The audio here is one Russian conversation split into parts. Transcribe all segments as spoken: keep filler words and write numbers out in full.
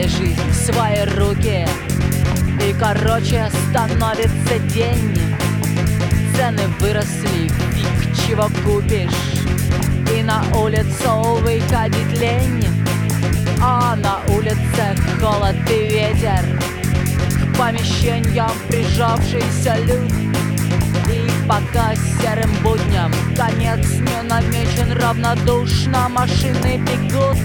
возьми жизнь в свои руки. И короче становится день. Цены выросли, фиг чего купишь. И на улицу выходить лень. А на улице холод и ветер. К помещениям прижавшийся люд. И пока серым будням конец не намечен, равнодушно машины бегут.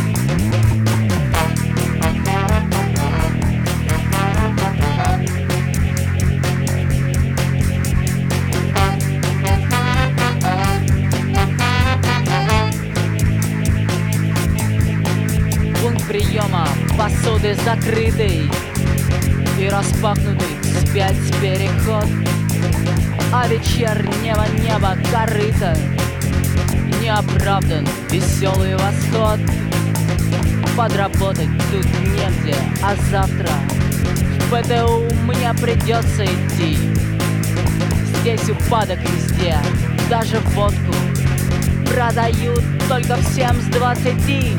Пункт приема посуды закрытый и распахнутый вспять переход. А вечернего неба корыто не оправдан веселый восход. Подработать тут негде, а завтра в ПТУ мне придется идти. Здесь упадок везде, даже водку продают только всем с двадцати.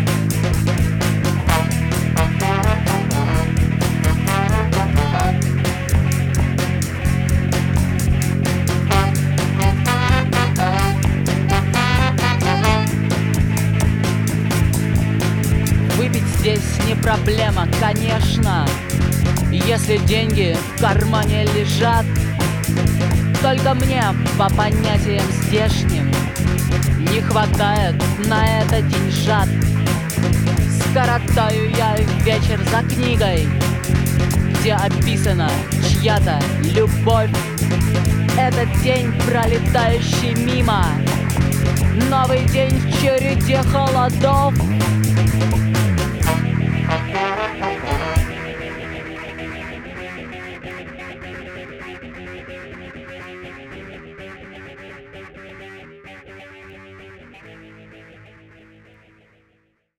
Выпить здесь не проблема, конечно, если деньги в кармане лежат. Только мне по понятиям здешним не хватает на это деньжат. Скоротаю я вечер за книгой, где описана чья-то любовь. Это день, пролетающий мимо, новый день в череде холодов.